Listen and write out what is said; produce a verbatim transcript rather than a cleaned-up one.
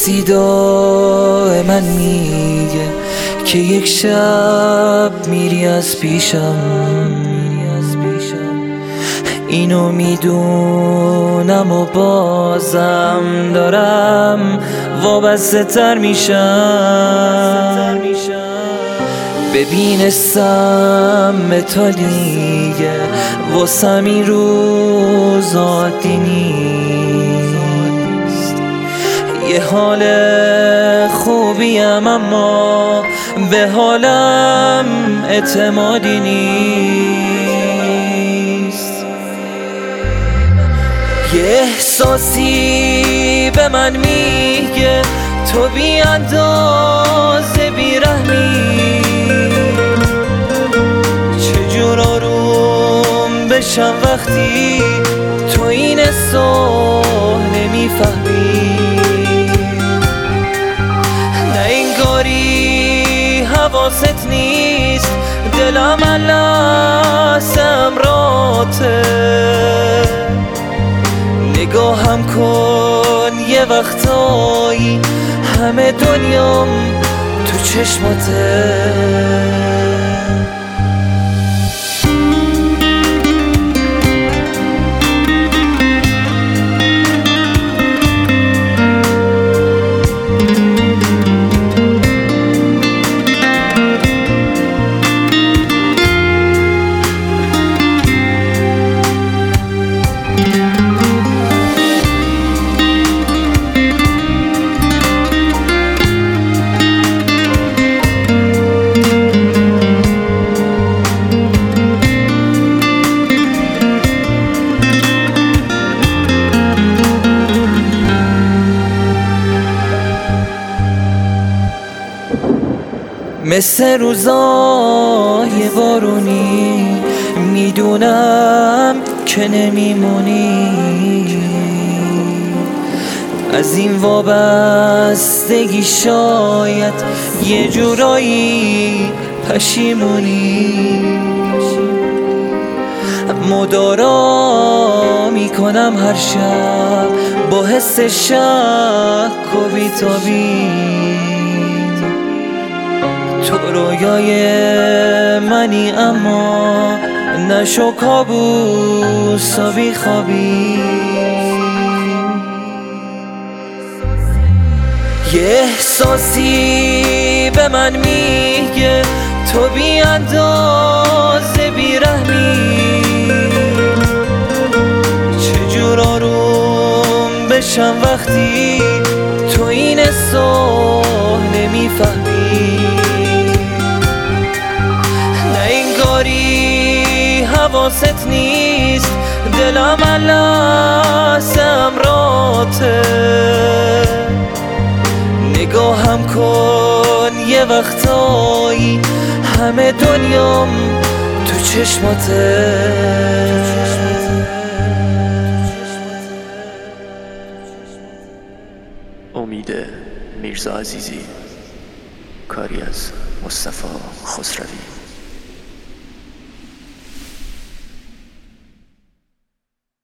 کسی دائما میگه که یک شب میری از پیشم، اینو میدونم و بازم دارم وابسته تر میشم. ببین سم تا دیگه واسم این روز عادی نیست. یه حال خوبیم اما به حالم اعتمادی نیست. یه احساسی به من میگه تو بی اندازه بیرحمی، چجور آروم بشم وقتی تو این احساس نمیفهمی. نه انگاری حواست نیست دلم لحظه امراته. نگاهم کن یه وقتایی همه دنیام تو چشماته. مثل روزای بارونی میدونم که نمیمونی، از این وابستگی شاید یه جورایی پشیمونی. مدارا میکنم هر شب با حس شک و بی‌تابی، تو رویای منی اما نشو کابوس و بیخوابی. یه احساسی به من میگه تو بی اندازه بیرحمی، چجور آروم بشم وقتی تو این احساس نمیفهمی. حواست نیست دلم لحظه امراته. نگاهم کن یه وقتایی همه دنیام تو چشماته. امید میرزا عزیزی، کاری از مصطفی خسروی.